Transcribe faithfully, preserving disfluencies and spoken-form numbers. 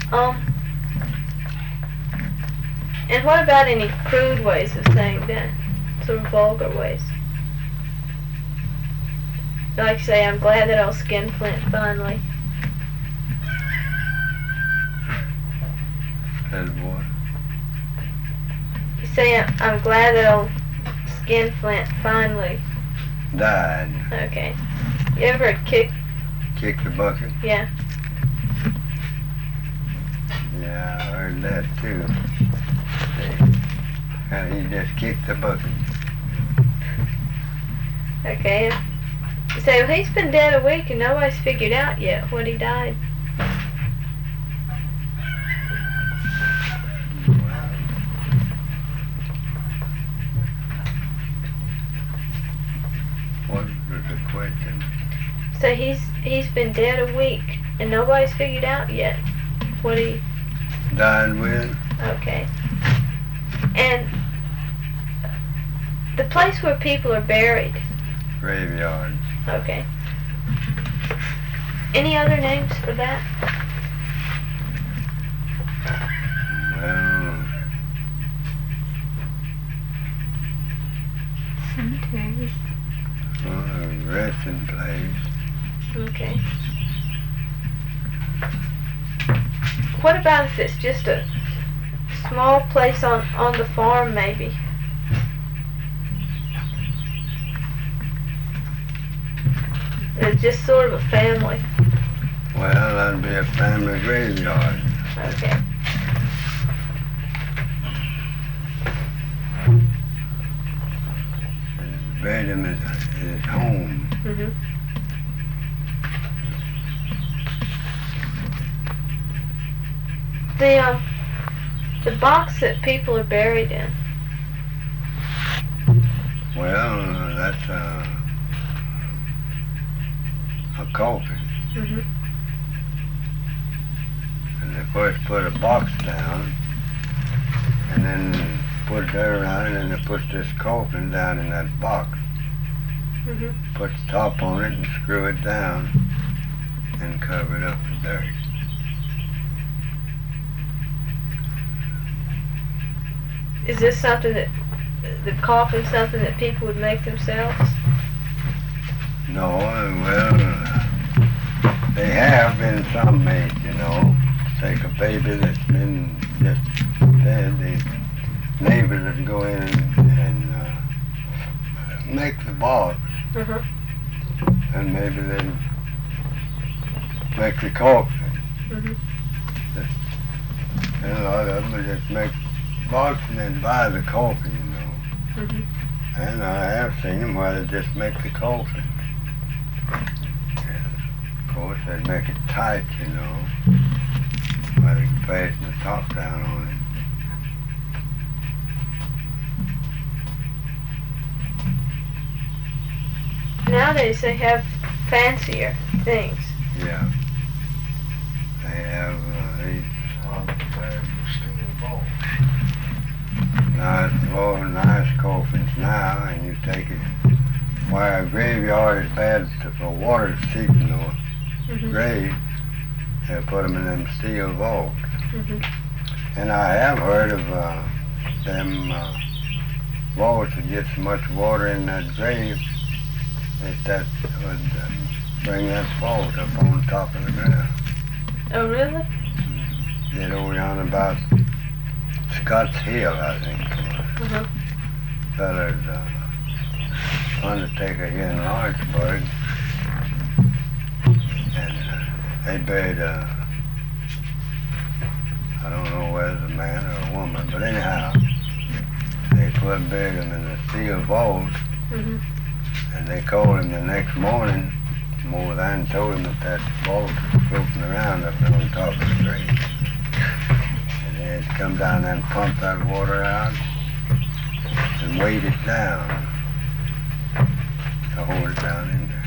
Um, and what about any crude ways of saying that? Sort of vulgar ways. Like say, I'm glad that old skinflint finally. Said what? You say, I'm, I'm glad that old skinflint finally. Died. Okay. You ever kick? Kick the bucket? Yeah. Yeah, I heard that too. And he just kicked the bucket. Okay. You say, well, he's been dead a week and nobody's figured out yet what he died. What was the question? So he's he's been dead a week and nobody's figured out yet what he Died with? okay. And the place where people are buried. Graveyard. Okay. Any other names for that? Well, Cemeteries. uh, resting place. Okay. What about if it's just a small place on, on the farm, maybe? It's just sort of a family. Well, that'd be a family graveyard. Okay. And buried him at his home. Mhm. The um, the box that people are buried in. Well, uh, that's a, a coffin. Mhm. And they first put a box down, and then put it around it, and they put this coffin down in that box. Mhm. Put the top on it and screw it down, and cover it up with dirt. Is this something that the coffin something that people would make themselves? No, well, uh, they have been some made, you know. Take a baby that's been just dead, the neighbors would go in and, and uh, make the box, Uh-huh. and maybe then make the coffin. Mhm. And a lot of them would just make the box and then buy the coffin, you know. Mhm. And I have seen them where they just make the coffin. And of course, they'd make it tight, you know, where they can fasten the top down on it. Nowadays they have fancier things. Yeah. They have uh, these nice, oh, nice coffins now, and you take it where a graveyard is bad to, for water to seep in the Mhm. grave. They put them in them steel vaults. Mhm. And I have heard of uh, them uh, vaults that get so much water in that grave that that would uh, bring that vault up on top of the ground. Oh, really? Get over on about Scotts Hill, I think. Uh-huh. Fellas, uh, undertaker here in Lawrenceburg, and uh, they buried a, I don't know whether it's a man or a woman, but anyhow, they put buried him in the steel vault, Mhm. and they called him the next morning. More than told him that that vault was floating around up there on top of the grave. And they had to come down there and pump that water out and weight it down to hold it down in there.